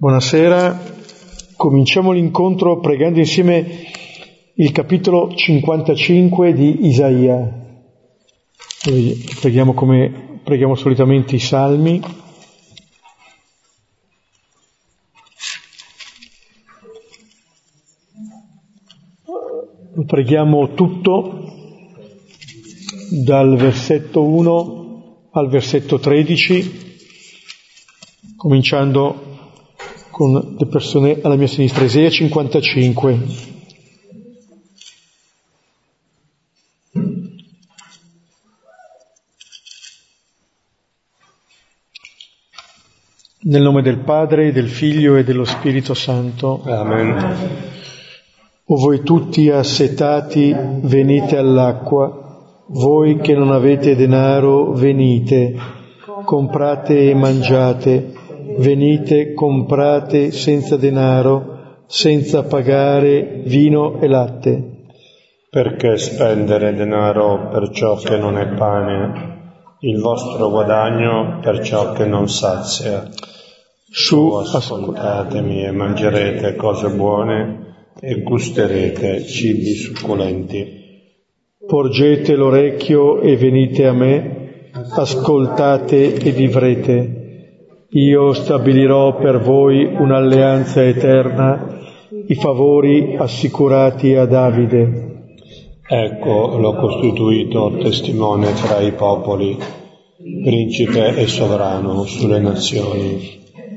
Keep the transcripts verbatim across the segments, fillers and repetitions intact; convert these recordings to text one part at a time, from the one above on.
Buonasera, cominciamo l'incontro pregando insieme il capitolo cinquantacinque di Isaia. Preghiamo come preghiamo solitamente i salmi. Lo preghiamo tutto dal versetto uno al versetto tredici, cominciando con le persone alla mia sinistra. Isaia cinquantacinque. Nel nome del Padre, del Figlio e dello Spirito Santo. Amen. O voi tutti assetati, venite all'acqua, voi che non avete denaro, venite, comprate e mangiate. Venite, comprate senza denaro, senza pagare vino e latte. Perché spendere denaro per ciò che non è pane, il vostro guadagno per ciò che non sazia? Su, ascoltatemi e mangerete cose buone e gusterete cibi succulenti. Porgete l'orecchio e venite a me, ascoltate e vivrete. Io stabilirò per voi un'alleanza eterna, i favori assicurati a Davide. Ecco, l'ho costituito testimone tra i popoli, principe e sovrano sulle nazioni.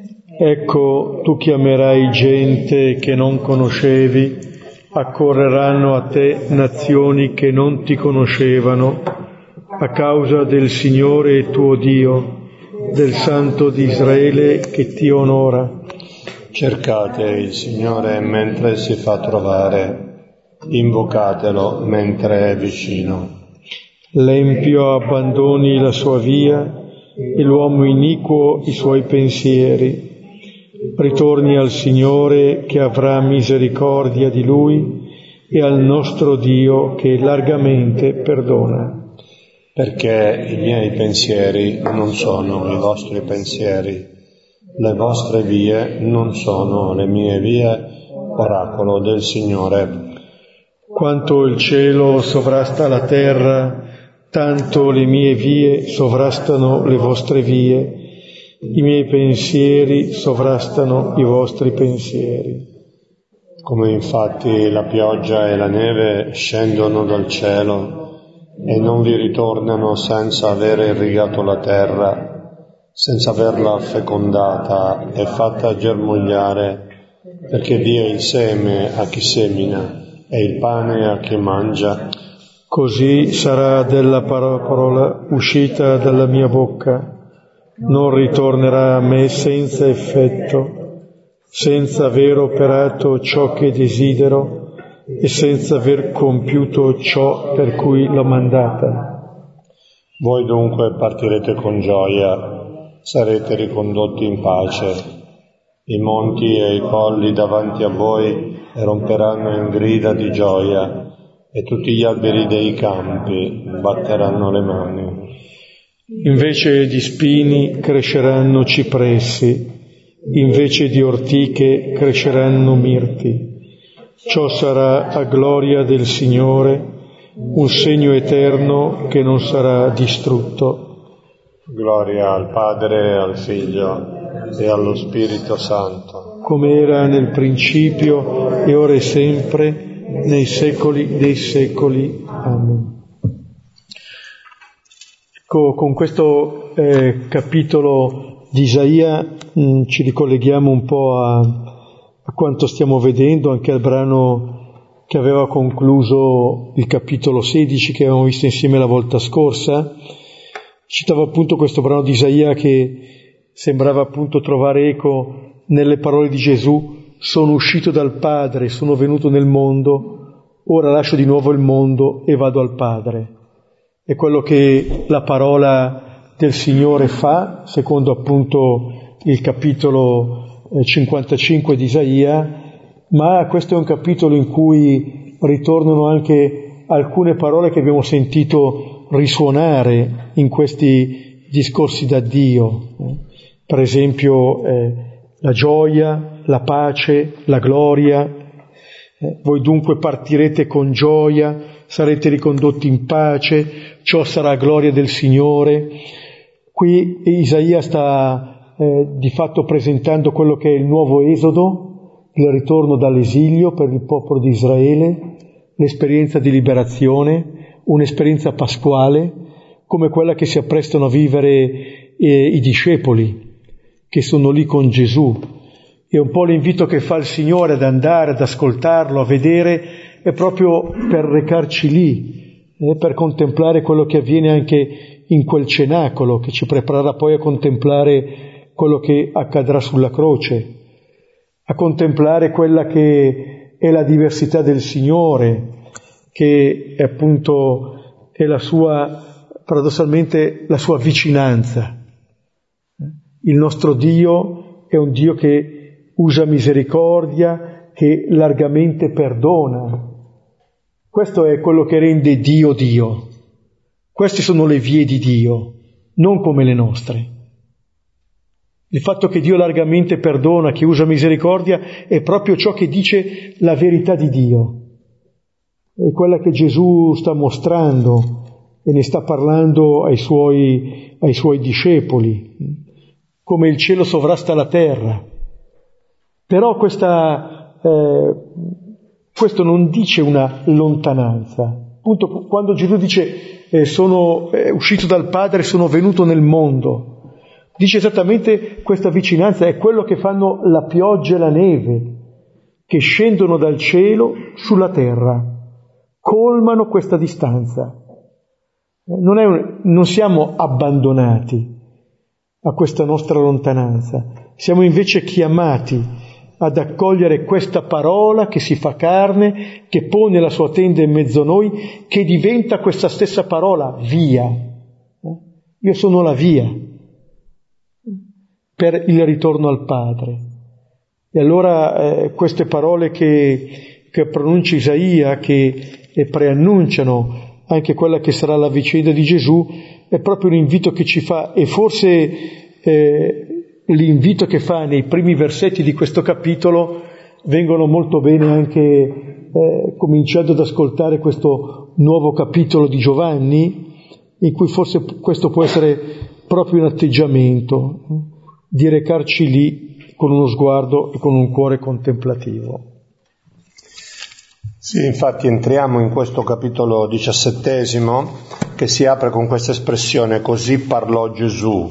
Ecco, tu chiamerai gente che non conoscevi, accorreranno a te nazioni che non ti conoscevano, a causa del Signore tuo Dio, del Santo di Israele che ti onora. Cercate il Signore mentre si fa trovare, invocatelo mentre è vicino. L'empio abbandoni la sua via e l'uomo iniquo i suoi pensieri. Ritorni al Signore che avrà misericordia di lui e al nostro Dio che largamente perdona. Perché i miei pensieri non sono i vostri pensieri, le vostre vie non sono le mie vie, oracolo del Signore. Quanto il cielo sovrasta la terra, tanto le mie vie sovrastano le vostre vie, i miei pensieri sovrastano i vostri pensieri. Come infatti la pioggia e la neve scendono dal cielo e non vi ritornano senza aver irrigato la terra, senza averla fecondata e fatta germogliare, perché dia il seme a chi semina e il pane a chi mangia. Così sarà della parola uscita dalla mia bocca, non ritornerà a me senza effetto, senza aver operato ciò che desidero e senza aver compiuto ciò per cui l'ho mandata. Voi dunque partirete con gioia, sarete ricondotti in pace. I monti e i colli davanti a voi romperanno in grida di gioia e tutti gli alberi dei campi batteranno le mani. Invece di spini cresceranno cipressi, invece di ortiche cresceranno mirti. Ciò sarà a gloria del Signore, un segno eterno che non sarà distrutto. Gloria al Padre, al Figlio e allo Spirito Santo. Come era nel principio e ora e sempre, nei secoli dei secoli. Amen. Ecco, con questo eh, capitolo di Isaia mh, ci ricolleghiamo un po' a, a quanto stiamo vedendo, anche al brano che aveva concluso il capitolo sedici, che avevamo visto insieme la volta scorsa. Citavo appunto questo brano di Isaia che sembrava appunto trovare eco nelle parole di Gesù: sono uscito dal Padre, sono venuto nel mondo, ora lascio di nuovo il mondo e vado al Padre. È quello che la parola del Signore fa, secondo appunto il capitolo cinquantacinque di Isaia, ma questo è un capitolo in cui ritornano anche alcune parole che abbiamo sentito risuonare in questi discorsi d'addio. Per esempio eh, la gioia, la pace, la gloria. Eh, voi dunque partirete con gioia, sarete ricondotti in pace, ciò sarà gloria del Signore. Qui Isaia sta eh, di fatto presentando quello che è il nuovo esodo, il ritorno dall'esilio per il popolo di Israele, l'esperienza di liberazione, un'esperienza pasquale, come quella che si apprestano a vivere eh, i discepoli, che sono lì con Gesù. E un po' l'invito che fa il Signore ad andare, ad ascoltarlo, a vedere, è proprio per recarci lì, eh, per contemplare quello che avviene anche in quel cenacolo, che ci preparerà poi a contemplare quello che accadrà sulla croce, a contemplare quella che è la diversità del Signore, che è appunto è la sua, paradossalmente, la sua vicinanza. Il nostro Dio è un Dio che usa misericordia, che largamente perdona. Questo è quello che rende Dio Dio. Queste sono le vie di Dio, non come le nostre. Il fatto che Dio largamente perdona, che usa misericordia, è proprio ciò che dice la verità di Dio. È quella che Gesù sta mostrando e ne sta parlando ai suoi, ai suoi discepoli, come il cielo sovrasta la terra. Però questa, eh, questo non dice una lontananza. Appunto, quando Gesù dice eh, sono eh, uscito dal Padre, sono venuto nel mondo, dice esattamente questa vicinanza, è quello che fanno la pioggia e la neve, che scendono dal cielo sulla terra, colmano questa distanza. Non, è un, non siamo abbandonati a questa nostra lontananza, siamo invece chiamati ad accogliere questa parola che si fa carne, che pone la sua tenda in mezzo a noi, che diventa questa stessa parola, via. Io sono la via per il ritorno al Padre. E allora eh, queste parole che, che pronuncia Isaia, che eh, preannunciano anche quella che sarà la vicenda di Gesù, è proprio un invito che ci fa, e forse eh, l'invito che fa nei primi versetti di questo capitolo vengono molto bene anche eh, cominciando ad ascoltare questo nuovo capitolo di Giovanni, in cui forse questo può essere proprio un atteggiamento, eh, di recarci lì con uno sguardo e con un cuore contemplativo. Sì, infatti entriamo in questo capitolo diciassettesimo che si apre con questa espressione: così parlò Gesù.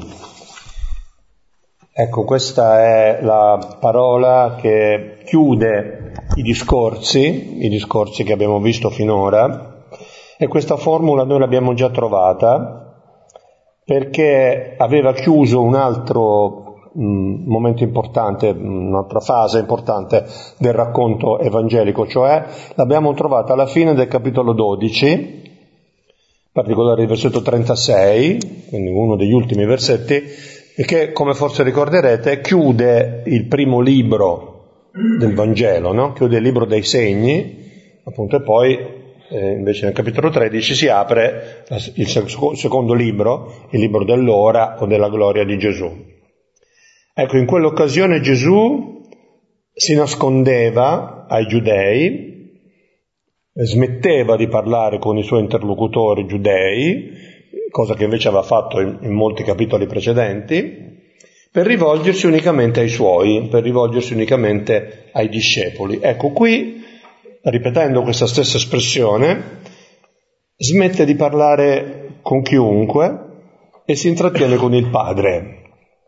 Ecco, questa è la parola che chiude i discorsi, i discorsi che abbiamo visto finora, e questa formula noi l'abbiamo già trovata perché aveva chiuso un altro mh, momento importante, un'altra fase importante del racconto evangelico, cioè l'abbiamo trovata alla fine del capitolo dodici, in particolare il versetto trentasei, quindi uno degli ultimi versetti, e che, come forse ricorderete, chiude il primo libro del Vangelo, no? Chiude il libro dei segni, appunto, e poi eh, invece nel capitolo tredici si apre il secondo libro, il libro dell'ora o della gloria di Gesù. Ecco, in quell'occasione Gesù si nascondeva ai giudei, smetteva di parlare con i suoi interlocutori giudei, cosa che invece aveva fatto in, in molti capitoli precedenti, per rivolgersi unicamente ai suoi, per rivolgersi unicamente ai discepoli. Ecco, qui, ripetendo questa stessa espressione, smette di parlare con chiunque e si intrattiene con il Padre.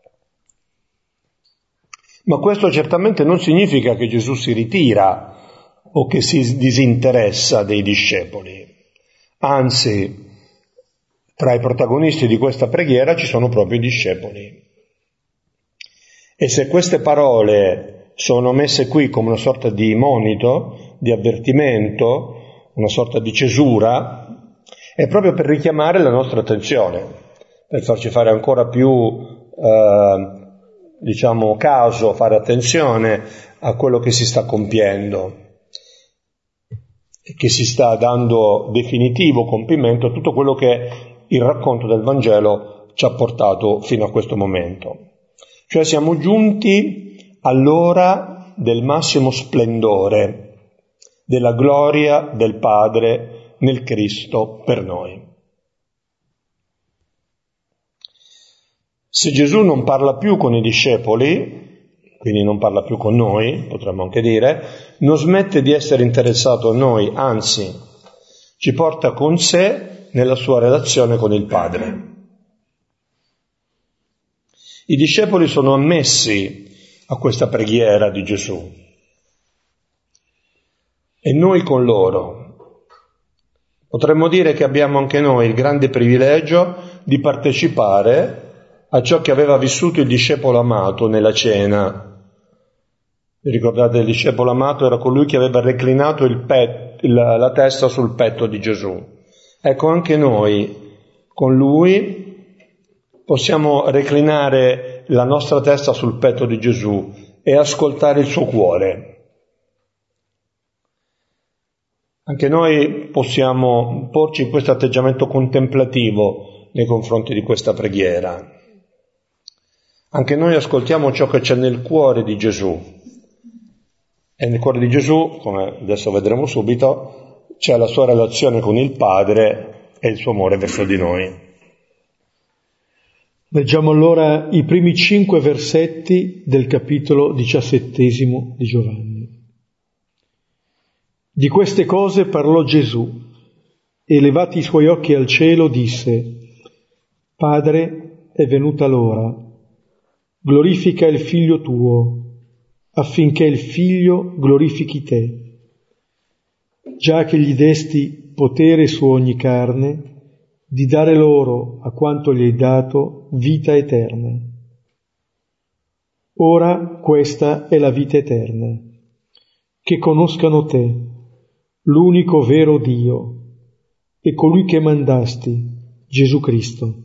Ma questo certamente non significa che Gesù si ritira o che si disinteressa dei discepoli. Anzi, tra i protagonisti di questa preghiera ci sono proprio i discepoli. E se queste parole sono messe qui come una sorta di monito, di avvertimento, una sorta di cesura, è proprio per richiamare la nostra attenzione, per farci fare ancora più, eh, diciamo, caso, fare attenzione a quello che si sta compiendo, che si sta dando definitivo compimento a tutto quello che il racconto del Vangelo ci ha portato fino a questo momento. Cioè siamo giunti all'ora del massimo splendore, della gloria del Padre nel Cristo per noi. Se Gesù non parla più con i discepoli, quindi non parla più con noi, potremmo anche dire, non smette di essere interessato a noi, anzi, ci porta con sé nella sua relazione con il Padre. I discepoli sono ammessi a questa preghiera di Gesù e noi con loro. Potremmo dire che abbiamo anche noi il grande privilegio di partecipare a ciò che aveva vissuto il discepolo amato nella cena. Vi ricordate, il discepolo amato era colui che aveva reclinato il pet, la, la testa sul petto di Gesù. Ecco, anche noi con lui possiamo reclinare la nostra testa sul petto di Gesù e ascoltare il suo cuore. Anche noi possiamo porci in questo atteggiamento contemplativo nei confronti di questa preghiera. Anche noi ascoltiamo ciò che c'è nel cuore di Gesù. E nel cuore di Gesù, come adesso vedremo subito, c'è la sua relazione con il Padre e il suo amore verso di noi. Leggiamo allora i primi cinque versetti del capitolo diciassettesimo di Giovanni. Di queste cose parlò Gesù e, levati i suoi occhi al cielo, disse: Padre, è venuta l'ora. Glorifica il Figlio tuo, affinché il Figlio glorifichi te, già che gli desti potere su ogni carne, di dare loro, a quanto gli hai dato, vita eterna. Ora questa è la vita eterna, che conoscano te, l'unico vero Dio, e colui che mandasti, Gesù Cristo.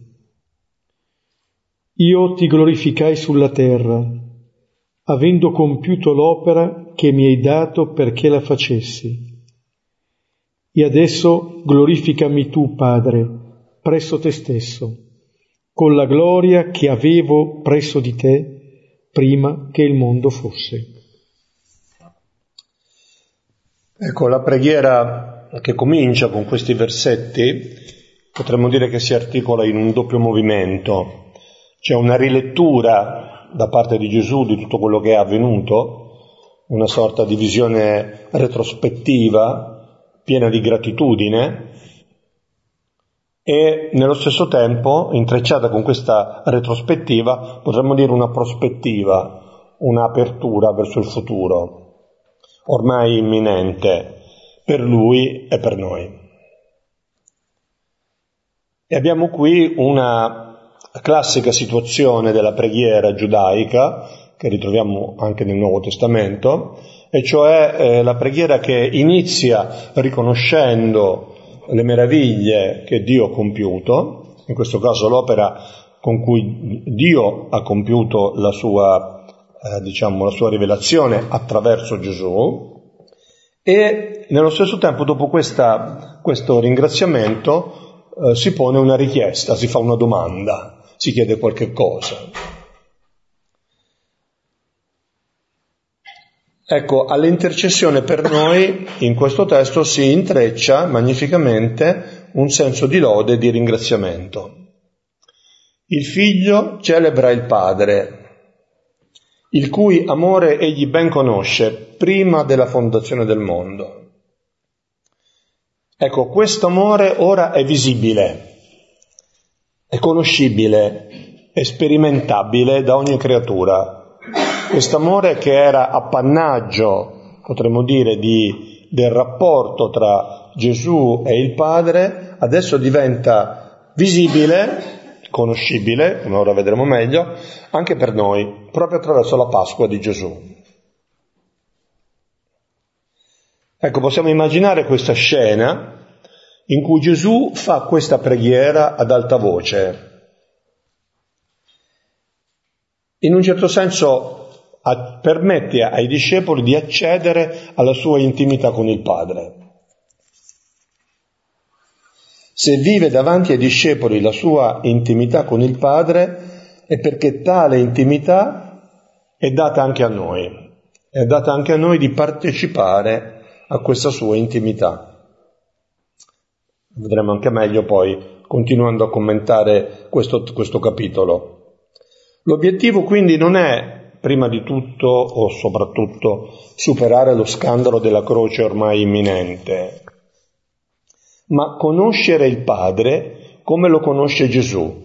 Io ti glorificai sulla terra, avendo compiuto l'opera che mi hai dato perché la facessi. E adesso glorificami tu, Padre, presso te stesso, con la gloria che avevo presso di te prima che il mondo fosse. Ecco, la preghiera che comincia con questi versetti potremmo dire che si articola in un doppio movimento. C'è una rilettura da parte di Gesù di tutto quello che è avvenuto, una sorta di visione retrospettiva, piena di gratitudine, e nello stesso tempo, intrecciata con questa retrospettiva, potremmo dire una prospettiva, un'apertura verso il futuro, ormai imminente, per lui e per noi. E abbiamo qui una classica situazione della preghiera giudaica, che ritroviamo anche nel Nuovo Testamento, e cioè eh, la preghiera che inizia riconoscendo le meraviglie che Dio ha compiuto, in questo caso l'opera con cui Dio ha compiuto la sua, eh, diciamo, la sua rivelazione attraverso Gesù, e nello stesso tempo, dopo questa, questo ringraziamento, eh, si pone una richiesta, si fa una domanda, si chiede qualche cosa. Ecco, all'intercessione per noi in questo testo si intreccia magnificamente un senso di lode e di ringraziamento. Il Figlio celebra il Padre, il cui amore egli ben conosce prima della fondazione del mondo. Ecco, questo amore ora è visibile, è conoscibile, è sperimentabile da ogni creatura. Quest'amore che era appannaggio, potremmo dire, di, del rapporto tra Gesù e il Padre, adesso diventa visibile, conoscibile, come ora vedremo meglio, anche per noi, proprio attraverso la Pasqua di Gesù. Ecco, possiamo immaginare questa scena in cui Gesù fa questa preghiera ad alta voce. In un certo senso permette ai discepoli di accedere alla sua intimità con il Padre. Se vive davanti ai discepoli la sua intimità con il Padre è perché tale intimità è data anche a noi, è data anche a noi di partecipare a questa sua intimità. Vedremo anche meglio poi, continuando a commentare questo, questo capitolo. L'obiettivo quindi non è, prima di tutto o soprattutto, superare lo scandalo della croce ormai imminente, ma conoscere il Padre come lo conosce Gesù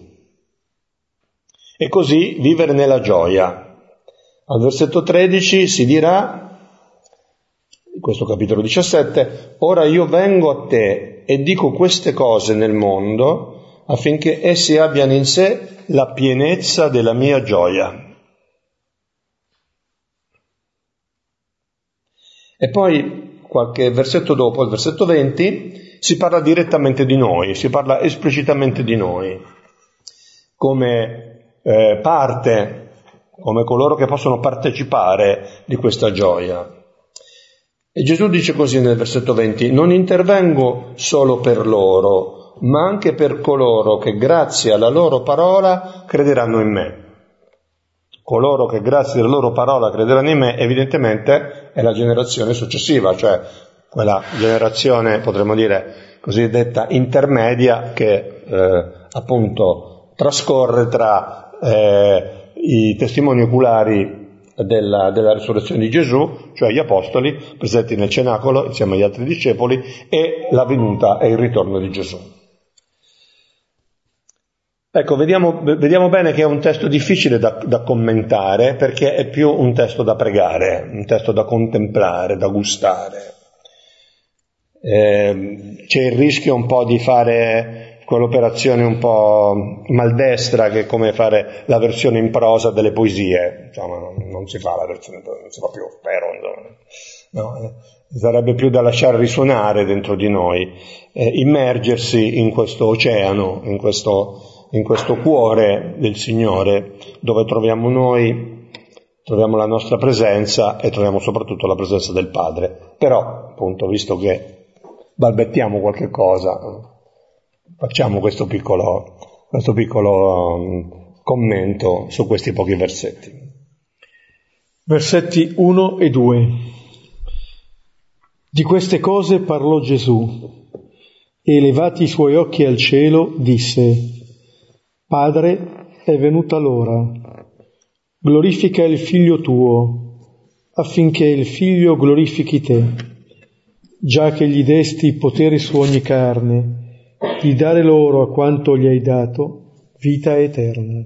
e così vivere nella gioia. Al versetto tredici si dirà, in questo capitolo diciassette, ora io vengo a te e dico queste cose nel mondo affinché essi abbiano in sé la pienezza della mia gioia. E poi qualche versetto dopo, il versetto venti, si parla direttamente di noi, si parla esplicitamente di noi, come eh, parte, come coloro che possono partecipare di questa gioia. E Gesù dice così nel versetto venti, non intervengo solo per loro, ma anche per coloro che grazie alla loro parola crederanno in me. Coloro che grazie alla loro parola crederanno in me, evidentemente è la generazione successiva, cioè quella generazione, potremmo dire, cosiddetta intermedia, che eh, appunto trascorre tra eh, i testimoni oculari della, della risurrezione di Gesù, cioè gli apostoli presenti nel cenacolo insieme agli altri discepoli, e la venuta e il ritorno di Gesù. Ecco, vediamo, vediamo bene che è un testo difficile da, da commentare, perché è più un testo da pregare, un testo da contemplare, da gustare. Eh, c'è il rischio un po' di fare quell'operazione un po' maldestra che è come fare la versione in prosa delle poesie. Insomma, non, non si fa la versione, non si fa più, spero. No, eh, sarebbe più da lasciare risuonare dentro di noi, eh, immergersi in questo oceano, in questo, in questo cuore del Signore, dove troviamo noi, troviamo la nostra presenza e troviamo soprattutto la presenza del Padre. Però, appunto, visto che balbettiamo qualche cosa, facciamo questo piccolo, questo piccolo um, commento su questi pochi versetti. Versetti uno e due. Di queste cose parlò Gesù e, levati i suoi occhi al cielo, disse: Padre, è venuta l'ora. Glorifica il Figlio tuo, affinché il Figlio glorifichi te, già che gli desti potere su ogni carne, di dare loro a quanto gli hai dato vita eterna.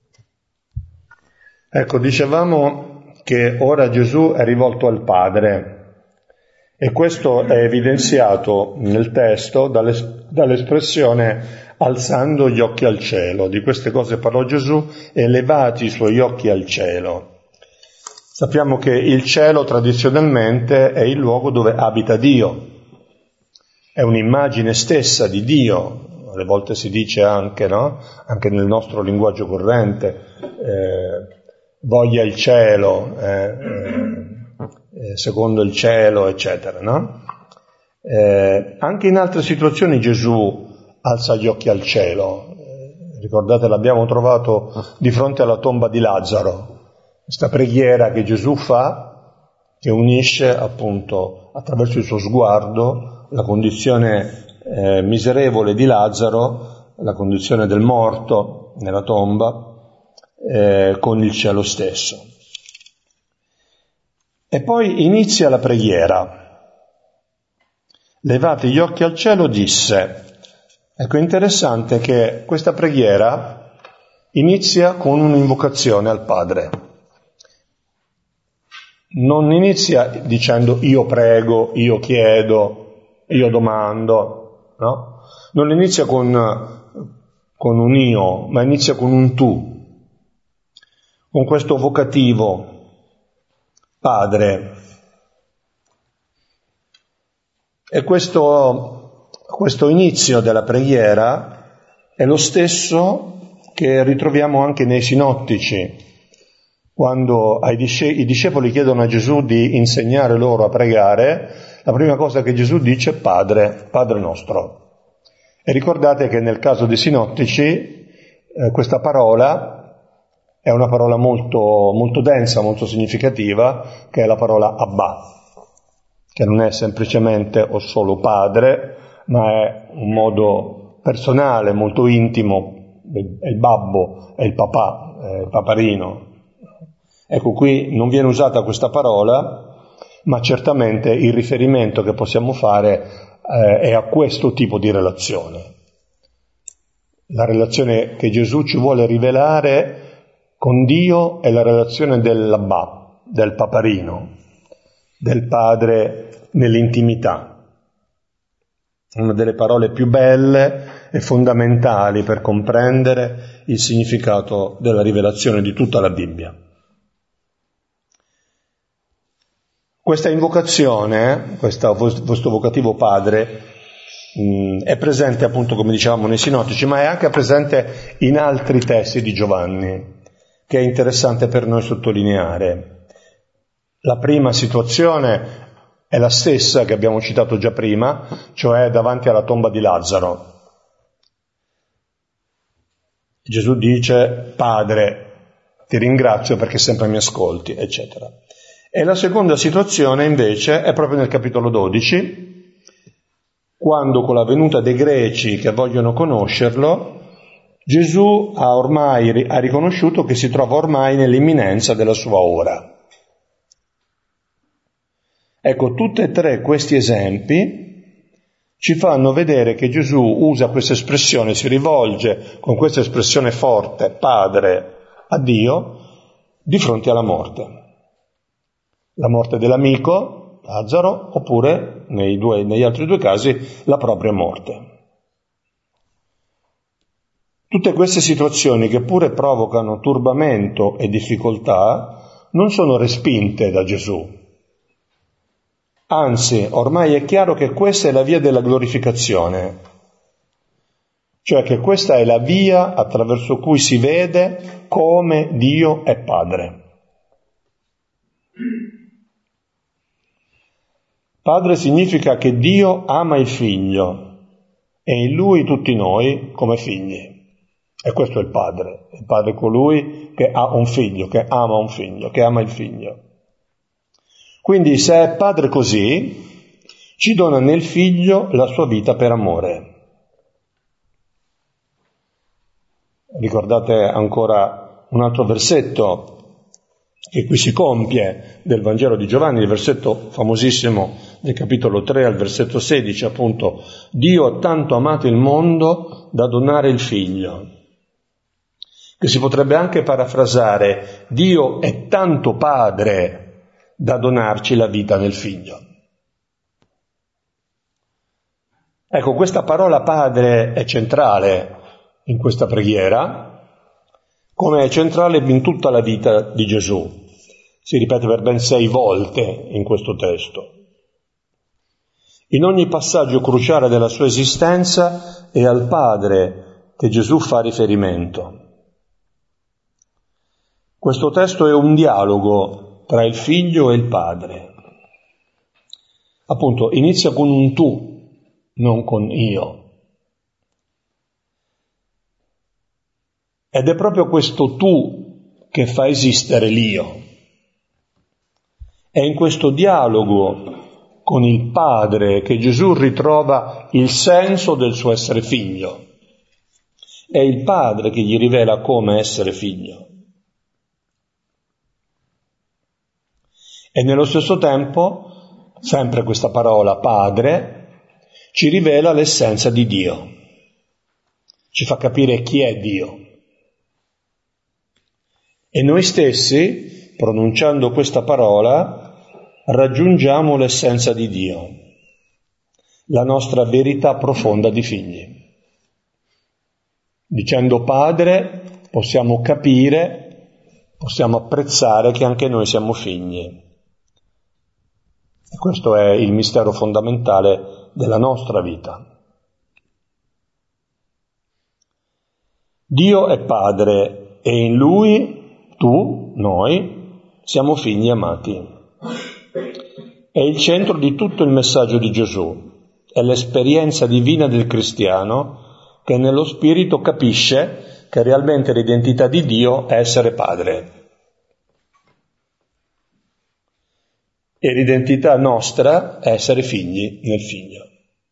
Ecco, dicevamo che ora Gesù è rivolto al Padre, e questo è evidenziato nel testo dalle, dall'espressione alzando gli occhi al cielo. Di queste cose parlò Gesù e levati i suoi occhi al cielo. Sappiamo che il cielo tradizionalmente è il luogo dove abita Dio, è un'immagine stessa di Dio, alle volte si dice anche, no? Anche nel nostro linguaggio corrente, eh, voglia il cielo, eh, eh, secondo il cielo, eccetera, no? Eh, anche in altre situazioni Gesù alza gli occhi al cielo. Eh, ricordate, l'abbiamo trovato di fronte alla tomba di Lazzaro. Questa preghiera che Gesù fa, che unisce appunto attraverso il suo sguardo la condizione eh, miserevole di Lazzaro, la condizione del morto nella tomba, eh, con il cielo stesso. E poi inizia la preghiera. Levati gli occhi al cielo, disse. Ecco, interessante che questa preghiera inizia con un'invocazione al Padre. Non inizia dicendo io prego, io chiedo, io domando, no? Non inizia con, con un io, ma inizia con un tu, con questo vocativo, Padre. E questo, questo inizio della preghiera è lo stesso che ritroviamo anche nei sinottici, quando ai disce- i discepoli chiedono a Gesù di insegnare loro a pregare. La prima cosa che Gesù dice è Padre, Padre nostro. E ricordate che nel caso dei sinottici eh, questa parola è una parola molto, molto densa, molto significativa, che è la parola Abba, che non è semplicemente o solo padre, ma è un modo personale, molto intimo, è il babbo, è il papà, è il paparino. Ecco, qui non viene usata questa parola, ma certamente il riferimento che possiamo fare eh, è a questo tipo di relazione. La relazione che Gesù ci vuole rivelare con Dio è la relazione dell'Abba, del paparino, del padre nell'intimità. Una delle parole più belle e fondamentali per comprendere il significato della rivelazione di tutta la Bibbia. Questa invocazione, questo, questo vocativo padre, mh, è presente appunto, come dicevamo, nei sinottici, ma è anche presente in altri testi di Giovanni, che è interessante per noi sottolineare. La prima situazione è la stessa che abbiamo citato già prima, cioè davanti alla tomba di Lazzaro. Gesù dice: Padre, ti ringrazio perché sempre mi ascolti, eccetera. E la seconda situazione invece è proprio nel capitolo dodici, quando con la venuta dei greci che vogliono conoscerlo, Gesù ha ormai ha riconosciuto che si trova ormai nell'imminenza della sua ora. Ecco, tutti e tre questi esempi ci fanno vedere che Gesù usa questa espressione, si rivolge con questa espressione forte, Padre, a Dio, di fronte alla morte. La morte dell'amico, Lazzaro, oppure, nei due, negli altri due casi, la propria morte. Tutte queste situazioni, che pure provocano turbamento e difficoltà, non sono respinte da Gesù. Anzi, ormai è chiaro che questa è la via della glorificazione, cioè che questa è la via attraverso cui si vede come Dio è Padre. Padre significa che Dio ama il Figlio e in Lui tutti noi come figli. E questo è il Padre. Il Padre è colui che ha un figlio, che ama un figlio, che ama il Figlio. Quindi se è Padre così, ci dona nel Figlio la sua vita per amore. Ricordate ancora un altro versetto che qui si compie del Vangelo di Giovanni, il versetto famosissimo del capitolo tre al versetto sedici, appunto: Dio ha tanto amato il mondo da donare il Figlio, che si potrebbe anche parafrasare: Dio è tanto Padre da donarci la vita nel Figlio. Ecco, questa parola Padre è centrale in questa preghiera, come è centrale in tutta la vita di Gesù. Si ripete per ben sei volte in questo testo. In ogni passaggio cruciale della sua esistenza è al Padre che Gesù fa riferimento. Questo testo è un dialogo tra il Figlio e il Padre. Appunto, inizia con un tu, non con io. Ed è proprio questo tu che fa esistere l'io. È in questo dialogo con il Padre che Gesù ritrova il senso del suo essere figlio. È il Padre che gli rivela come essere figlio. E nello stesso tempo, sempre questa parola Padre ci rivela l'essenza di Dio. Ci fa capire chi è Dio. E noi stessi, pronunciando questa parola, raggiungiamo l'essenza di Dio, la nostra verità profonda di figli. Dicendo Padre, possiamo capire, possiamo apprezzare che anche noi siamo figli. E questo è il mistero fondamentale della nostra vita. Dio è Padre e in Lui, tu, noi, siamo figli amati. È il centro di tutto il messaggio di Gesù, è l'esperienza divina del cristiano che nello spirito capisce che realmente l'identità di Dio è essere padre. E l'identità nostra è essere figli nel figlio.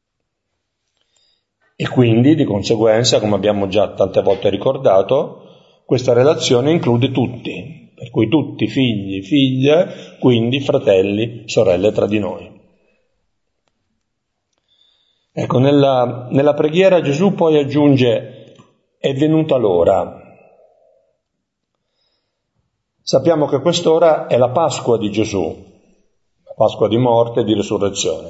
E quindi, di conseguenza, come abbiamo già tante volte ricordato, questa relazione include tutti, per cui tutti figli, figlie, quindi fratelli, sorelle tra di noi. Ecco, nella, nella preghiera Gesù poi aggiunge: è venuta l'ora. Sappiamo che quest'ora è la Pasqua di Gesù, la Pasqua di morte e di risurrezione.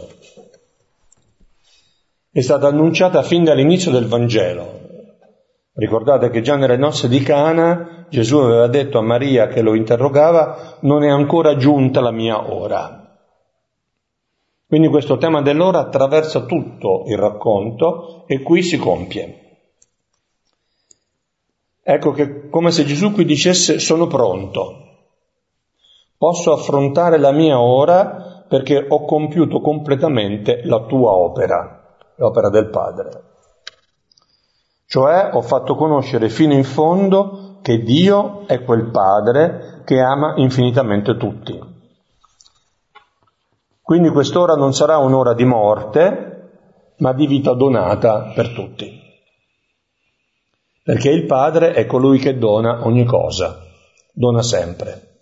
È stata annunciata fin dall'inizio del Vangelo. Ricordate che già nelle nozze di Cana Gesù aveva detto a Maria che lo interrogava: non è ancora giunta la mia ora. Quindi questo tema dell'ora attraversa tutto il racconto e qui si compie. Ecco che come se Gesù qui dicesse: sono pronto, posso affrontare la mia ora perché ho compiuto completamente la tua opera, l'opera del Padre. Cioè ho fatto conoscere fino in fondo che Dio è quel Padre che ama infinitamente tutti. Quindi quest'ora non sarà un'ora di morte, ma di vita donata per tutti. Perché il Padre è colui che dona ogni cosa, dona sempre.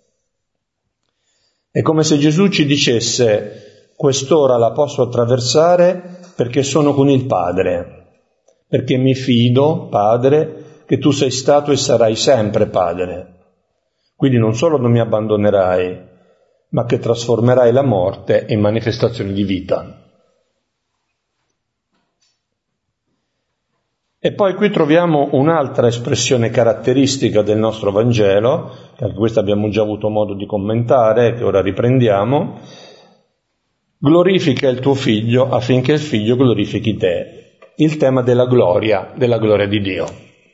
È come se Gesù ci dicesse: quest'ora la posso attraversare perché sono con il Padre, perché mi fido, Padre, che tu sei stato e sarai sempre Padre. Quindi non solo non mi abbandonerai, ma che trasformerai la morte in manifestazione di vita. E poi qui troviamo un'altra espressione caratteristica del nostro Vangelo, che anche questa abbiamo già avuto modo di commentare, che ora riprendiamo: glorifica il tuo figlio affinché il figlio glorifichi te. Il tema della gloria, della gloria di Dio.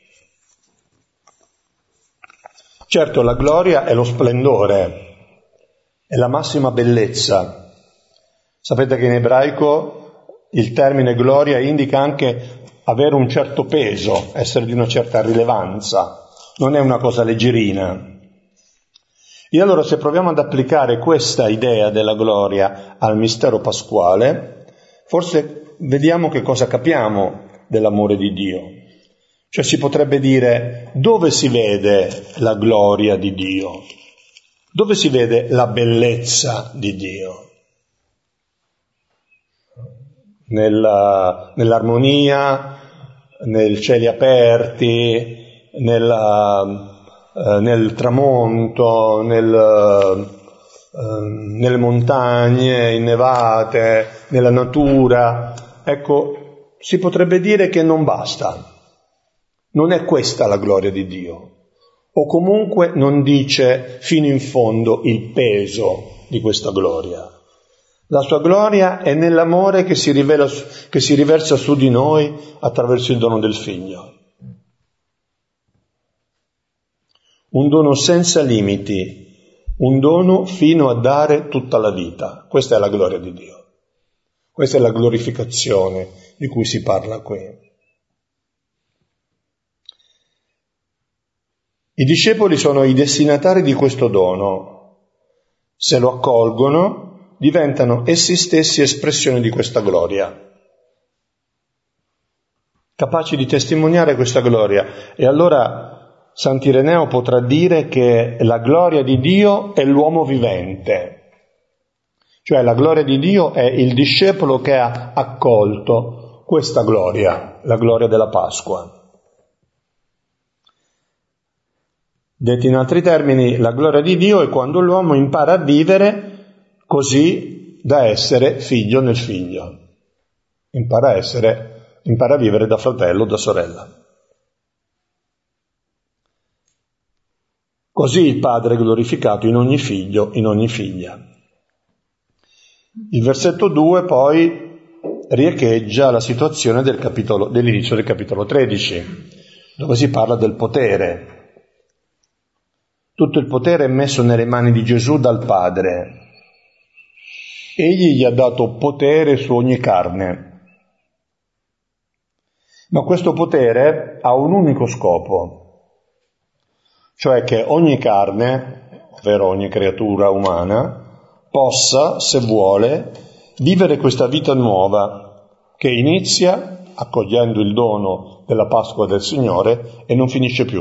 Certo, la gloria è lo splendore, è la massima bellezza. Sapete che in ebraico il termine gloria indica anche avere un certo peso, essere di una certa rilevanza, non è una cosa leggerina. E allora se proviamo ad applicare questa idea della gloria al mistero pasquale, forse vediamo che cosa capiamo dell'amore di Dio. Cioè si potrebbe dire: dove si vede la gloria di Dio? Dove si vede la bellezza di Dio? Nella, nell'armonia, nei cieli aperti, nella, eh, nel tramonto, nel, eh, nelle montagne innevate, nella natura. Ecco, si potrebbe dire che non basta. Non è questa la gloria di Dio. O comunque non dice fino in fondo il peso di questa gloria. La sua gloria è nell'amore che si rivela, che si riversa su di noi attraverso il dono del Figlio. Un dono senza limiti, un dono fino a dare tutta la vita. Questa è la gloria di Dio. Questa è la glorificazione di cui si parla qui. I discepoli sono i destinatari di questo dono. Se lo accolgono, diventano essi stessi espressione di questa gloria, capaci di testimoniare questa gloria. E allora Sant'Ireneo potrà dire che la gloria di Dio è l'uomo vivente, cioè la gloria di Dio è il discepolo che ha accolto questa gloria, la gloria della Pasqua. Detti in altri termini, la gloria di Dio è quando l'uomo impara a vivere così da essere figlio nel figlio. Impara a essere, impara a vivere da fratello o da sorella. Così il Padre è glorificato in ogni figlio, in ogni figlia. Il versetto due poi riecheggia la situazione del capitolo, dell'inizio del capitolo tredici, dove si parla del potere. Tutto il potere è messo nelle mani di Gesù dal Padre. Egli gli ha dato potere su ogni carne. Ma questo potere ha un unico scopo, cioè che ogni carne, ovvero ogni creatura umana, possa, se vuole, vivere questa vita nuova che inizia accogliendo il dono della Pasqua del Signore e non finisce più.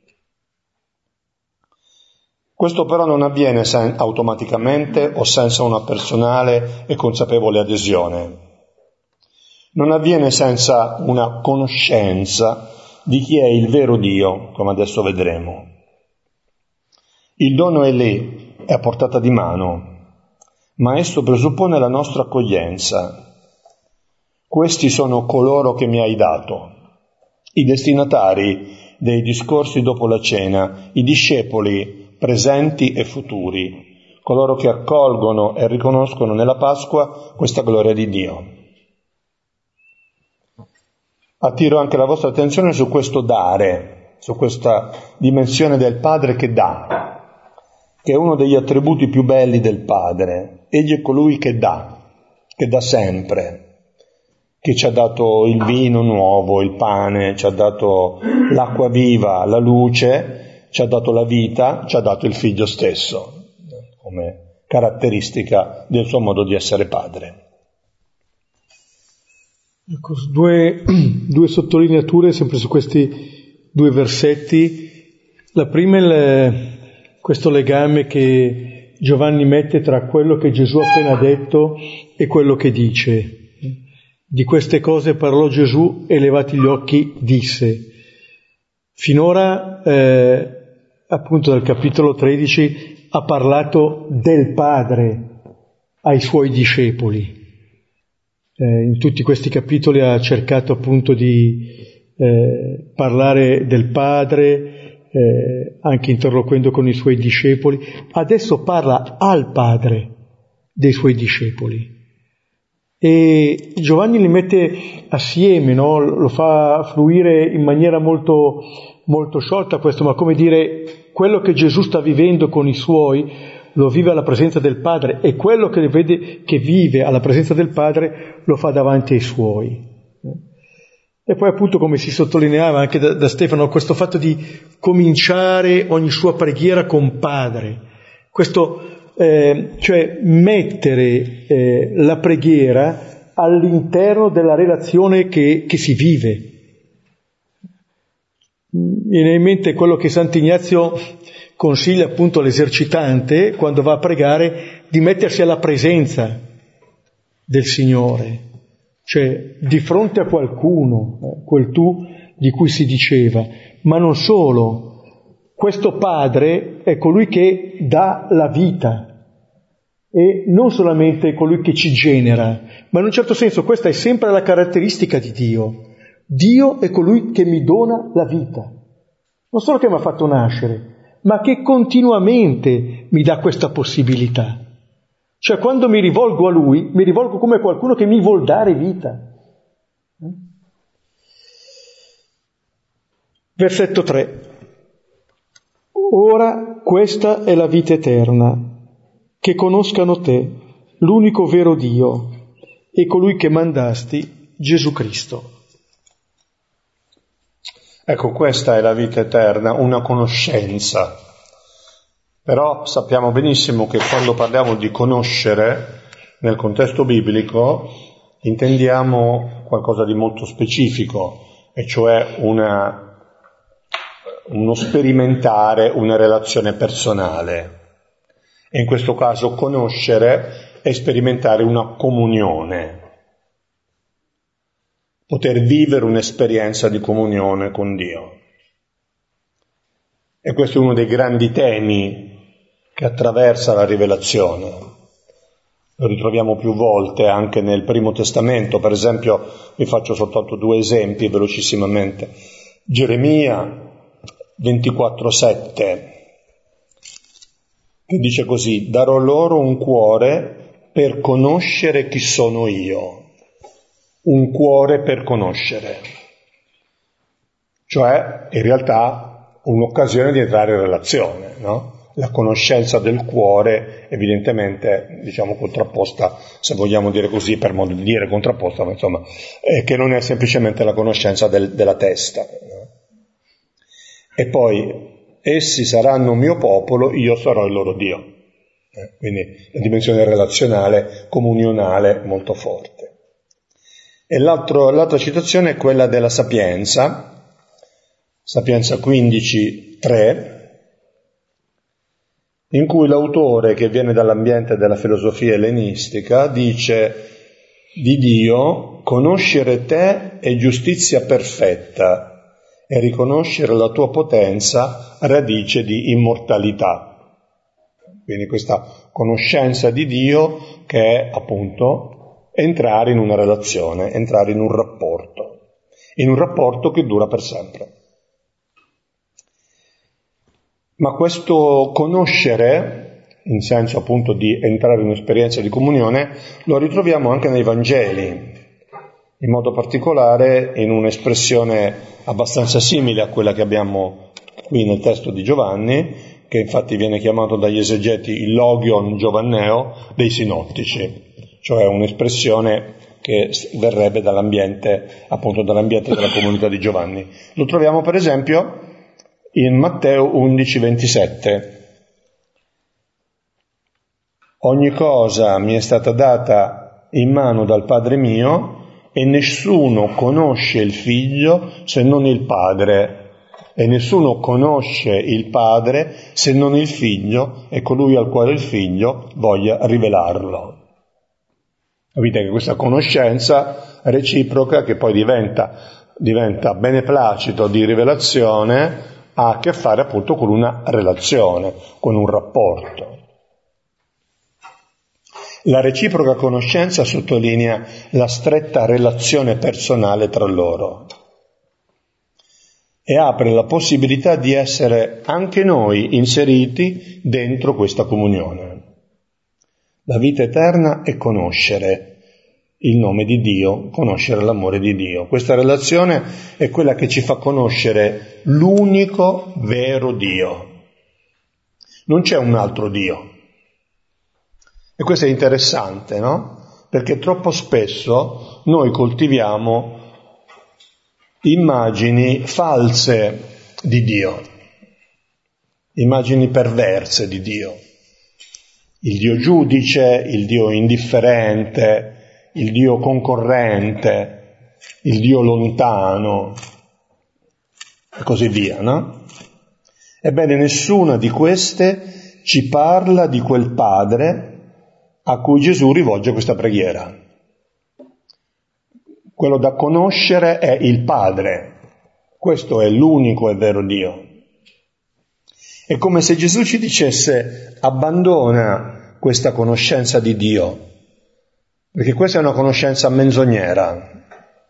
Questo però non avviene sen- automaticamente o senza una personale e consapevole adesione. Non avviene senza una conoscenza di chi è il vero Dio, come adesso vedremo. Il dono è lì, è a portata di mano, ma esso presuppone la nostra accoglienza. Questi sono coloro che mi hai dato, i destinatari dei discorsi dopo la cena, i discepoli presenti e futuri, coloro che accolgono e riconoscono nella Pasqua questa gloria di Dio. Attiro anche la vostra attenzione su questo dare, su questa dimensione del Padre che dà, che è uno degli attributi più belli del Padre. Egli è colui che dà, che dà sempre, che ci ha dato il vino nuovo, il pane, ci ha dato l'acqua viva, la luce, ci ha dato la vita, ci ha dato il Figlio stesso, come caratteristica del suo modo di essere Padre. Ecco, due, due sottolineature sempre su questi due versetti. La prima è il, questo legame che Giovanni mette tra quello che Gesù ha appena detto e quello che dice. Di queste cose parlò Gesù e levati gli occhi disse. Finora, eh, appunto dal capitolo tredici, ha parlato del Padre ai suoi discepoli. Eh, in tutti questi capitoli ha cercato appunto di eh, parlare del Padre, eh, anche interloquendo con i suoi discepoli. Adesso parla al Padre dei suoi discepoli. E Giovanni li mette assieme, no? Lo fa fluire in maniera molto, molto sciolta questo, ma come dire, quello che Gesù sta vivendo con i suoi lo vive alla presenza del Padre, e quello che vede che vive alla presenza del Padre lo fa davanti ai suoi. E poi appunto, come si sottolineava anche da, da Stefano, questo fatto di cominciare ogni sua preghiera con Padre, questo eh, cioè mettere eh, la preghiera all'interno della relazione che, che si vive. Viene in mente quello che Sant'Ignazio consiglia appunto all'esercitante quando va a pregare, di mettersi alla presenza del Signore, cioè di fronte a qualcuno, eh, quel tu di cui si diceva, ma non solo, questo Padre è colui che dà la vita e non solamente colui che ci genera, ma in un certo senso questa è sempre la caratteristica di Dio. Dio è colui che mi dona la vita, non solo che mi ha fatto nascere, ma che continuamente mi dà questa possibilità. Cioè quando mi rivolgo a Lui, mi rivolgo come qualcuno che mi vuol dare vita. Versetto tre. Ora questa è la vita eterna, che conoscano te, l'unico vero Dio, e colui che mandasti, Gesù Cristo. Ecco, questa è la vita eterna, una conoscenza. Però sappiamo benissimo che quando parliamo di conoscere, nel contesto biblico, intendiamo qualcosa di molto specifico, e cioè una, uno sperimentare una relazione personale. E in questo caso conoscere è sperimentare una comunione. Poter vivere un'esperienza di comunione con Dio. E questo è uno dei grandi temi che attraversa la rivelazione. Lo ritroviamo più volte anche nel Primo Testamento. Per esempio, vi faccio soltanto due esempi velocissimamente. Geremia ventiquattro sette, che dice così: darò loro un cuore per conoscere chi sono io. Un cuore per conoscere, cioè in realtà un'occasione di entrare in relazione, no? La conoscenza del cuore, evidentemente, diciamo contrapposta, se vogliamo dire così, per modo di dire contrapposta, ma insomma, è che non è semplicemente la conoscenza del, della testa, no? E poi essi saranno mio popolo, io sarò il loro Dio. Eh, quindi la dimensione relazionale, comunionale molto forte. E l'altro, l'altra citazione è quella della Sapienza, Sapienza quindici tre, in cui l'autore, che viene dall'ambiente della filosofia ellenistica, dice di Dio: conoscere te è giustizia perfetta e riconoscere la tua potenza radice di immortalità. Quindi questa conoscenza di Dio che è appunto entrare in una relazione, entrare in un rapporto, in un rapporto che dura per sempre. Ma questo conoscere, in senso appunto di entrare in un'esperienza di comunione, lo ritroviamo anche nei Vangeli, in modo particolare in un'espressione abbastanza simile a quella che abbiamo qui nel testo di Giovanni, che infatti viene chiamato dagli esegeti il logion giovanneo dei sinottici, cioè un'espressione che verrebbe dall'ambiente, appunto dall'ambiente della comunità di Giovanni. Lo troviamo per esempio in Matteo undici ventisette. Ogni cosa mi è stata data in mano dal Padre mio e nessuno conosce il Figlio se non il Padre, e nessuno conosce il Padre se non il Figlio e colui al quale il Figlio voglia rivelarlo. Capite che questa conoscenza reciproca, che poi diventa, diventa beneplacito di rivelazione, ha a che fare appunto con una relazione, con un rapporto. La reciproca conoscenza sottolinea la stretta relazione personale tra loro e apre la possibilità di essere anche noi inseriti dentro questa comunione. La vita eterna è conoscere il nome di Dio, conoscere l'amore di Dio. Questa relazione è quella che ci fa conoscere l'unico vero Dio. Non c'è un altro Dio. E questo è interessante, no? Perché troppo spesso noi coltiviamo immagini false di Dio, immagini perverse di Dio. Il Dio giudice, il Dio indifferente, il Dio concorrente, il Dio lontano, e così via, no? Ebbene, nessuna di queste ci parla di quel Padre a cui Gesù rivolge questa preghiera. Quello da conoscere è il Padre. Questo è l'unico e vero Dio. È come se Gesù ci dicesse: abbandona questa conoscenza di Dio, perché questa è una conoscenza menzognera,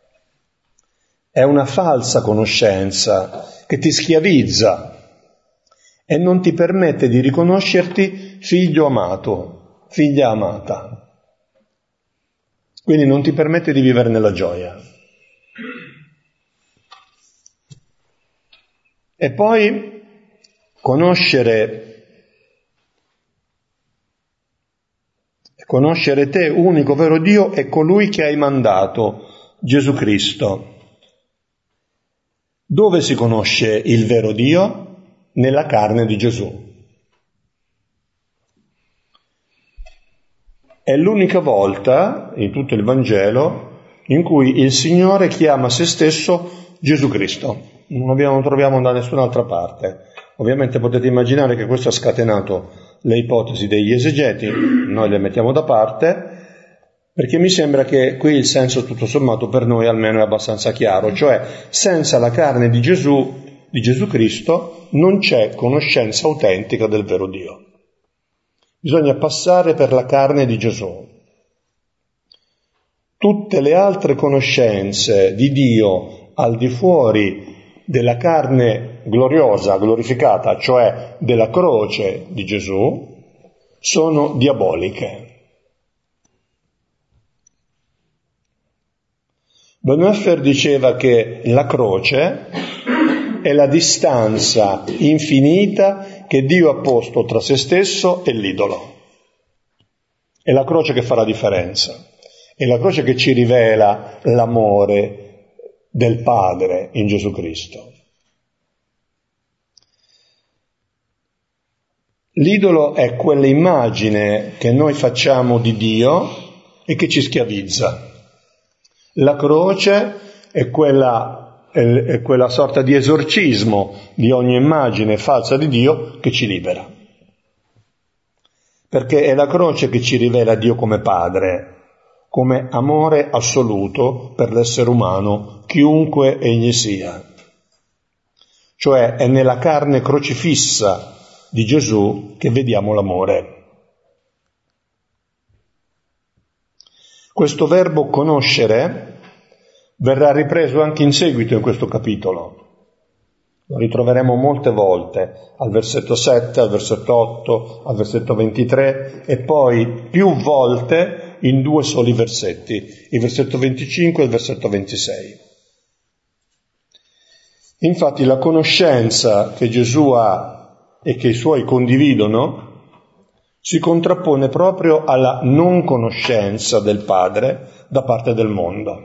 è una falsa conoscenza che ti schiavizza e non ti permette di riconoscerti figlio amato, figlia amata. Quindi non ti permette di vivere nella gioia. E poi conoscere Conoscere te, unico vero Dio, e colui che hai mandato, Gesù Cristo. Dove si conosce il vero Dio? Nella carne di Gesù. È l'unica volta in tutto il Vangelo in cui il Signore chiama se stesso Gesù Cristo. Non lo troviamo da nessun'altra parte. Ovviamente potete immaginare che questo ha scatenato le ipotesi degli esegeti, noi le mettiamo da parte, perché mi sembra che qui il senso tutto sommato per noi almeno è abbastanza chiaro, cioè senza la carne di Gesù, di Gesù Cristo, non c'è conoscenza autentica del vero Dio. Bisogna passare per la carne di Gesù. Tutte le altre conoscenze di Dio al di fuori della carne gloriosa, glorificata, cioè della croce di Gesù, sono diaboliche. Bonhoeffer diceva che la croce è la distanza infinita che Dio ha posto tra se stesso e l'idolo. È la croce che fa la differenza, è la croce che ci rivela l'amore del Padre in Gesù Cristo. L'idolo è quell'immagine che noi facciamo di Dio e che ci schiavizza. La croce è quella, è quella sorta di esorcismo di ogni immagine falsa di Dio che ci libera. Perché è la croce che ci rivela Dio come Padre, come amore assoluto per l'essere umano, chiunque egli sia. Cioè è nella carne crocifissa di Gesù che vediamo l'amore. Questo verbo conoscere verrà ripreso anche in seguito in questo capitolo. Lo ritroveremo molte volte, al versetto sette, al versetto otto, al versetto ventitré e poi più volte in due soli versetti, il versetto venticinque e il versetto ventisei. Infatti la conoscenza che Gesù ha e che i suoi condividono si contrappone proprio alla non conoscenza del Padre da parte del mondo.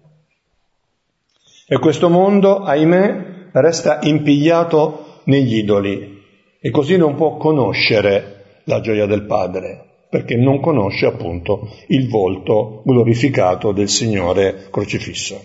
E questo mondo, ahimè, resta impigliato negli idoli e così non può conoscere la gioia del Padre, perché non conosce appunto il volto glorificato del Signore crocifisso.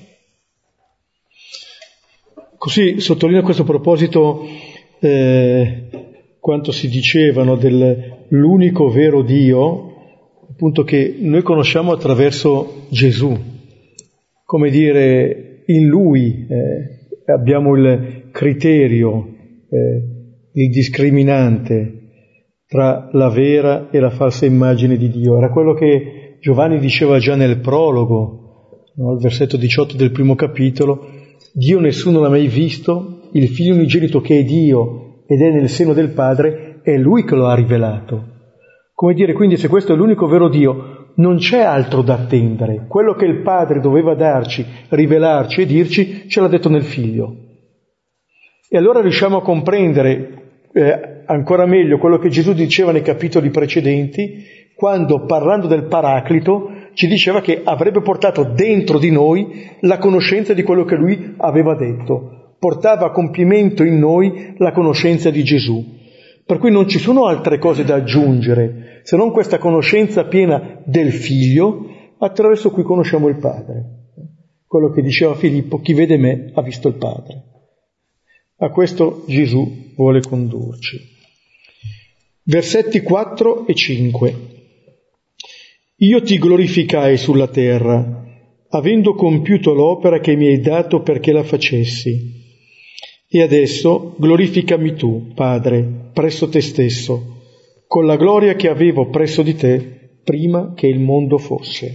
Così sottolineo a questo proposito eh, quanto si dicevano dell'unico vero Dio, appunto che noi conosciamo attraverso Gesù, come dire in Lui eh, abbiamo il criterio, eh, il discriminante tra la vera e la falsa immagine di Dio. Era quello che Giovanni diceva già nel prologo, no? Al versetto diciotto del primo capitolo: Dio nessuno l'ha mai visto, il Figlio unigenito che è Dio ed è nel seno del Padre, è Lui che lo ha rivelato. Come dire, quindi, se questo è l'unico vero Dio, non c'è altro da attendere. Quello che il Padre doveva darci, rivelarci e dirci, ce l'ha detto nel Figlio. E allora riusciamo a comprendere eh, ancora meglio quello che Gesù diceva nei capitoli precedenti, quando, parlando del Paraclito, ci diceva che avrebbe portato dentro di noi la conoscenza di quello che Lui aveva detto. Portava a compimento in noi la conoscenza di Gesù. Per cui non ci sono altre cose da aggiungere, se non questa conoscenza piena del Figlio, attraverso cui conosciamo il Padre. Quello che diceva Filippo: chi vede me ha visto il Padre. A questo Gesù vuole condurci. Versetti quattro e cinque. Io ti glorificai sulla terra, avendo compiuto l'opera che mi hai dato perché la facessi. E adesso glorificami tu, Padre, presso te stesso, con la gloria che avevo presso di te prima che il mondo fosse.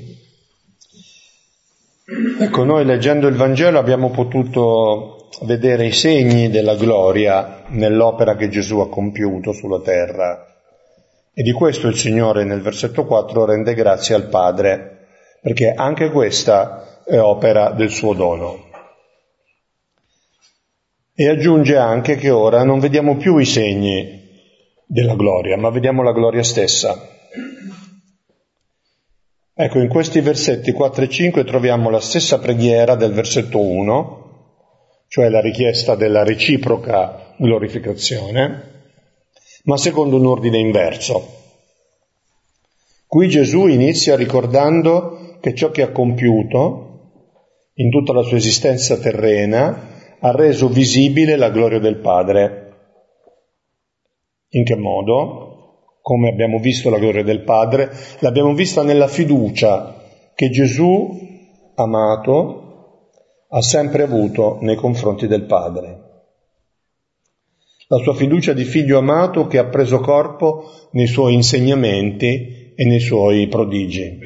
Ecco, noi leggendo il Vangelo abbiamo potuto vedere i segni della gloria nell'opera che Gesù ha compiuto sulla terra. E di questo il Signore nel versetto quattro rende grazie al Padre, perché anche questa è opera del suo dono. E aggiunge anche che ora non vediamo più i segni della gloria, ma vediamo la gloria stessa. Ecco, in questi versetti quattro e cinque troviamo la stessa preghiera del versetto uno, cioè la richiesta della reciproca glorificazione, ma secondo un ordine inverso. Qui Gesù inizia ricordando che ciò che ha compiuto in tutta la sua esistenza terrena ha reso visibile la gloria del Padre. In che modo? Come abbiamo visto la gloria del Padre? L'abbiamo vista nella fiducia che Gesù, amato, ha sempre avuto nei confronti del Padre. La sua fiducia di figlio amato che ha preso corpo nei suoi insegnamenti e nei suoi prodigi.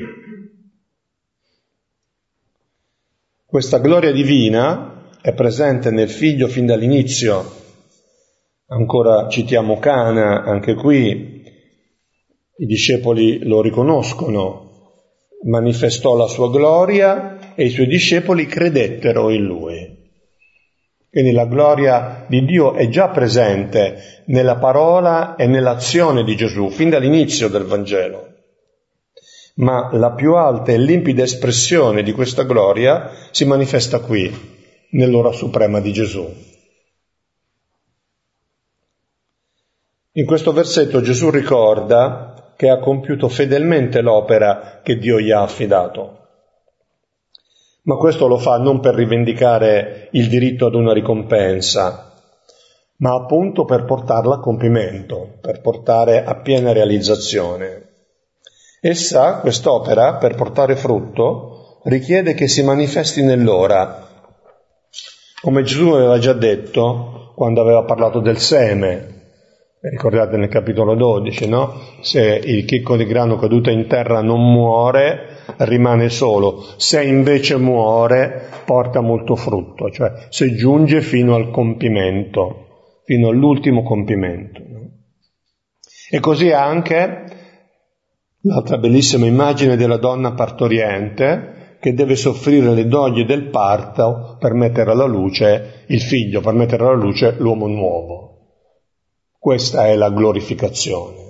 Questa gloria divina è presente nel figlio fin dall'inizio. Ancora citiamo Cana, anche qui i discepoli lo riconoscono, manifestò la sua gloria e i suoi discepoli credettero in lui. Quindi la gloria di Dio è già presente nella parola e nell'azione di Gesù, fin dall'inizio del Vangelo. Ma la più alta e limpida espressione di questa gloria si manifesta qui, nell'ora suprema di Gesù. In questo versetto Gesù ricorda che ha compiuto fedelmente l'opera che Dio gli ha affidato. Ma questo lo fa non per rivendicare il diritto ad una ricompensa, ma appunto per portarla a compimento, per portare a piena realizzazione. Essa, quest'opera, per portare frutto, richiede che si manifesti nell'ora. Come Gesù aveva già detto quando aveva parlato del seme, ricordate nel capitolo dodici, no? Se il chicco di grano caduto in terra non muore, rimane solo. Se invece muore, porta molto frutto, cioè se giunge fino al compimento, fino all'ultimo compimento. No? E così anche l'altra bellissima immagine della donna partoriente che deve soffrire le doglie del parto per mettere alla luce il figlio, per mettere alla luce l'uomo nuovo. Questa è la glorificazione.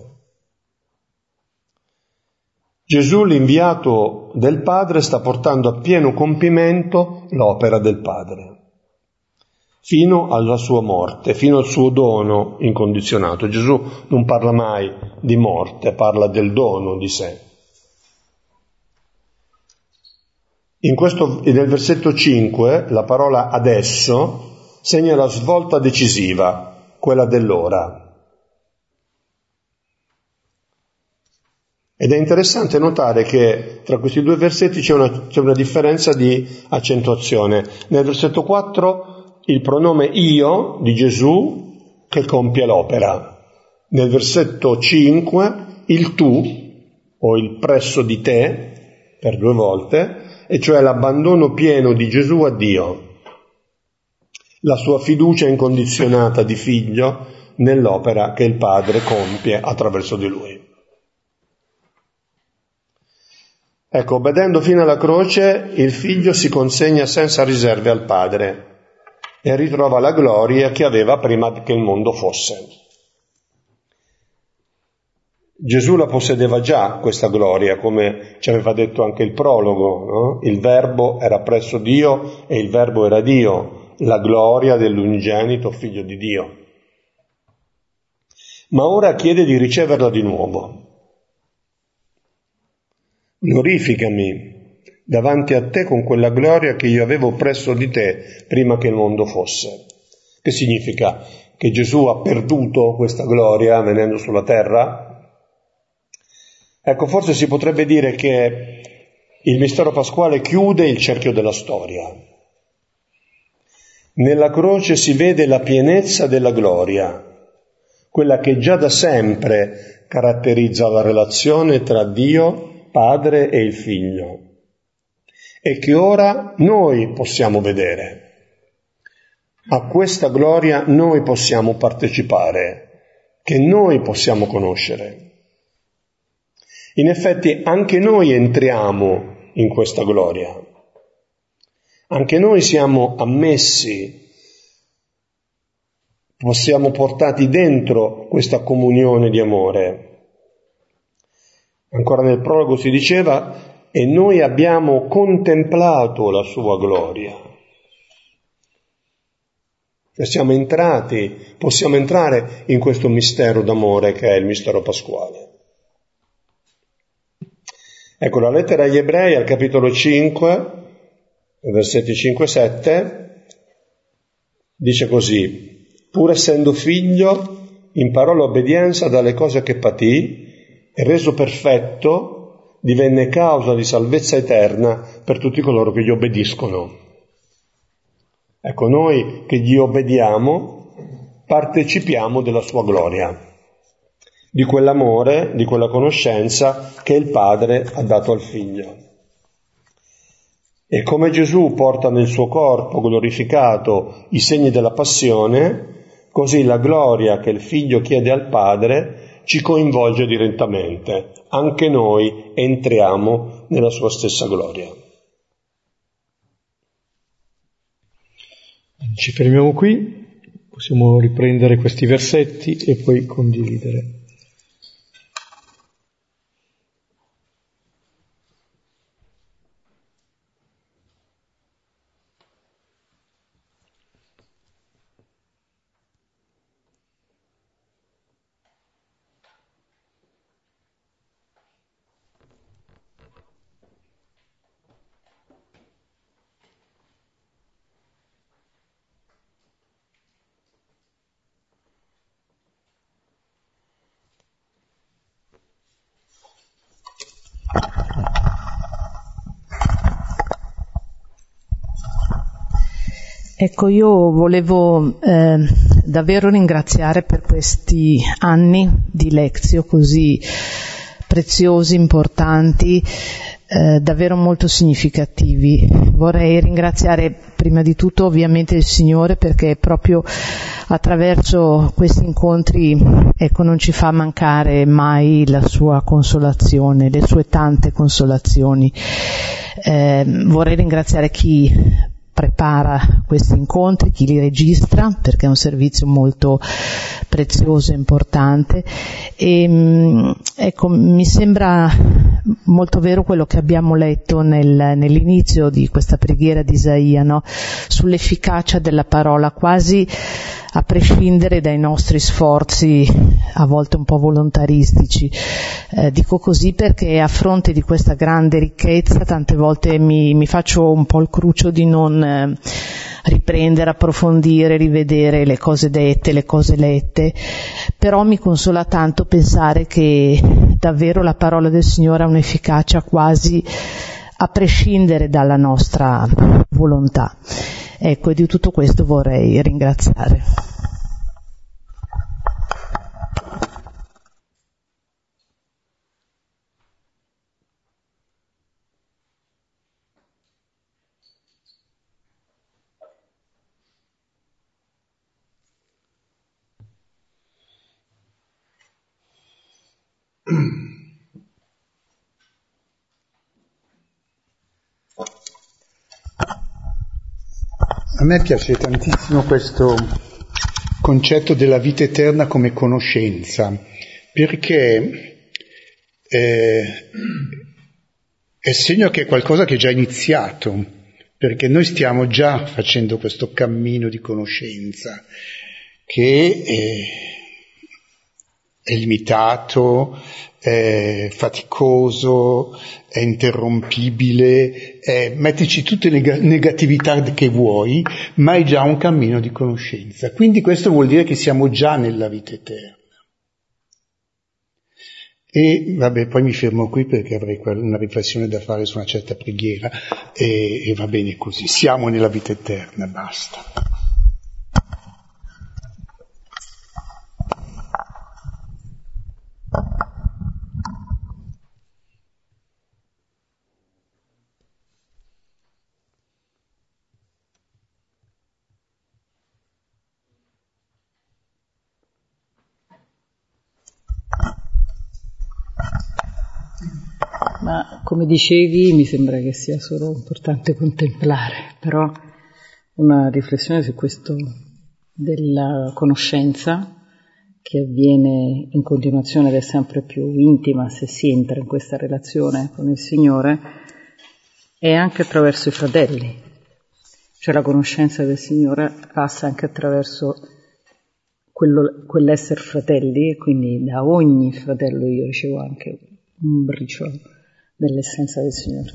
Gesù, l'inviato del Padre, sta portando a pieno compimento l'opera del Padre, fino alla sua morte, fino al suo dono incondizionato. Gesù non parla mai di morte, parla del dono di sé. In questo, nel versetto cinque, la parola adesso segna la svolta decisiva, quella dell'ora. Ed è interessante notare che tra questi due versetti c'è una, c'è una differenza di accentuazione. Nel versetto quattro il pronome io di Gesù che compie l'opera. Nel versetto cinque il tu o il presso di te per due volte, e cioè l'abbandono pieno di Gesù a Dio, la sua fiducia incondizionata di figlio nell'opera che il Padre compie attraverso di lui. Ecco, obbedendo fino alla croce, il figlio si consegna senza riserve al Padre e ritrova la gloria che aveva prima che il mondo fosse. Gesù la possedeva già questa gloria, come ci aveva detto anche il prologo, no? Il Verbo era presso Dio e il Verbo era Dio, la gloria dell'unigenito figlio di Dio. Ma ora chiede di riceverla di nuovo. Glorificami davanti a te con quella gloria che io avevo presso di te prima che il mondo fosse. Che significa? Che Gesù ha perduto questa gloria venendo sulla terra? Ecco, forse si potrebbe dire che il mistero pasquale chiude il cerchio della storia. Nella croce si vede la pienezza della gloria, quella che già da sempre caratterizza la relazione tra Dio, Padre e il Figlio, e che ora noi possiamo vedere. A questa gloria noi possiamo partecipare, che noi possiamo conoscere. In effetti anche noi entriamo in questa gloria. Anche noi siamo ammessi, siamo portati dentro questa comunione di amore. Ancora nel prologo si diceva, e noi abbiamo contemplato la sua gloria. Cioè siamo entrati, possiamo entrare in questo mistero d'amore che è il mistero pasquale. Ecco, la lettera agli Ebrei al capitolo cinque, versetti cinque e sette, dice così: pur essendo figlio, imparò l'obbedienza dalle cose che patì, e reso perfetto, divenne causa di salvezza eterna per tutti coloro che gli obbediscono. Ecco, noi che gli obbediamo, partecipiamo della sua gloria, di quell'amore, di quella conoscenza che il Padre ha dato al Figlio. E come Gesù porta nel suo corpo glorificato i segni della passione, così la gloria che il Figlio chiede al Padre ci coinvolge direttamente. Anche noi entriamo nella sua stessa gloria. Ci fermiamo qui, possiamo riprendere questi versetti e poi condividere. Ecco, io volevo eh, davvero ringraziare per questi anni di Lectio così preziosi, importanti, eh, davvero molto significativi. Vorrei ringraziare prima di tutto ovviamente il Signore, perché proprio attraverso questi incontri, ecco, non ci fa mancare mai la sua consolazione, le sue tante consolazioni. Eh, vorrei ringraziare chi prepara questi incontri, chi li registra, perché è un servizio molto prezioso e importante, e ecco, mi sembra molto vero quello che abbiamo letto nel, nell'inizio di questa preghiera di Isaia, no? Sull'efficacia della parola, quasi a prescindere dai nostri sforzi a volte un po' volontaristici. Eh, dico così perché a fronte di questa grande ricchezza tante volte mi, mi faccio un po' il cruccio di non eh, riprendere, approfondire, rivedere le cose dette, le cose lette, però mi consola tanto pensare che davvero la parola del Signore ha un'efficacia quasi a prescindere dalla nostra volontà. Ecco, e di tutto questo vorrei ringraziare. A me piace tantissimo questo concetto della vita eterna come conoscenza, perché eh, è segno che è qualcosa che è già iniziato, perché noi stiamo già facendo questo cammino di conoscenza che è, è limitato, è faticoso, è interrompibile, è, mettici tutte le negatività che vuoi, ma è già un cammino di conoscenza. Quindi questo vuol dire che siamo già nella vita eterna. E vabbè, poi mi fermo qui perché avrei una riflessione da fare su una certa preghiera e, e va bene così. Siamo nella vita eterna, basta. Ma come dicevi, mi sembra che sia solo importante contemplare, però una riflessione su questo della conoscenza che avviene in continuazione ed è sempre più intima se si entra in questa relazione con il Signore, è anche attraverso i fratelli. Cioè la conoscenza del Signore passa anche attraverso quello, quell'essere fratelli, e quindi da ogni fratello io ricevo anche un briciolo dell'essenza del Signore.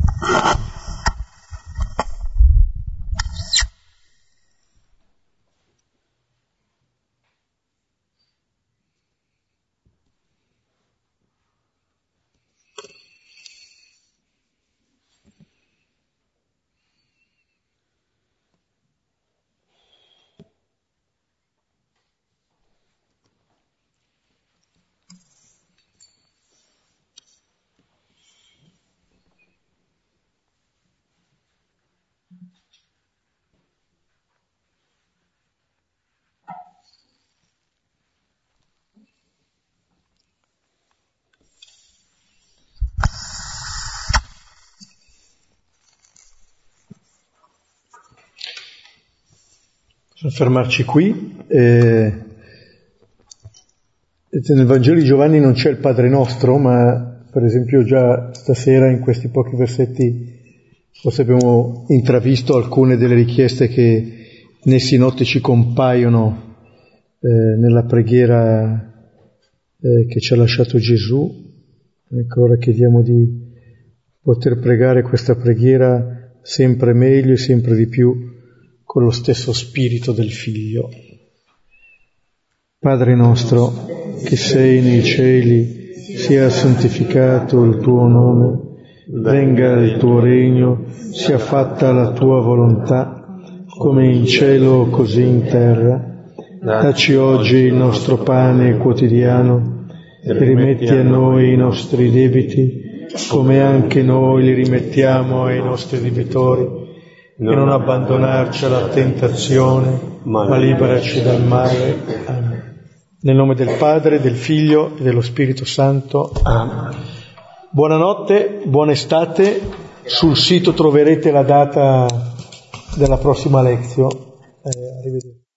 Fermarci qui. Eh, nel Vangelo di Giovanni non c'è il Padre Nostro, ma per esempio già stasera in questi pochi versetti forse abbiamo intravisto alcune delle richieste che nei sinottici compaiono eh, nella preghiera eh, che ci ha lasciato Gesù. Ecco, ora chiediamo di poter pregare questa preghiera sempre meglio e sempre di più con lo stesso spirito del Figlio. Padre nostro, che sei nei cieli, sia santificato il tuo nome, venga il tuo regno, sia fatta la tua volontà, come in cielo così in terra. Dacci oggi il nostro pane quotidiano e rimetti a noi i nostri debiti, come anche noi li rimettiamo ai nostri debitori, e non abbandonarci alla tentazione, ma liberaci dal male. Amen. Nel nome del Padre, del Figlio e dello Spirito Santo. Amen. Buonanotte, buona estate. Sul sito troverete la data della prossima lezione. Eh, arrivederci.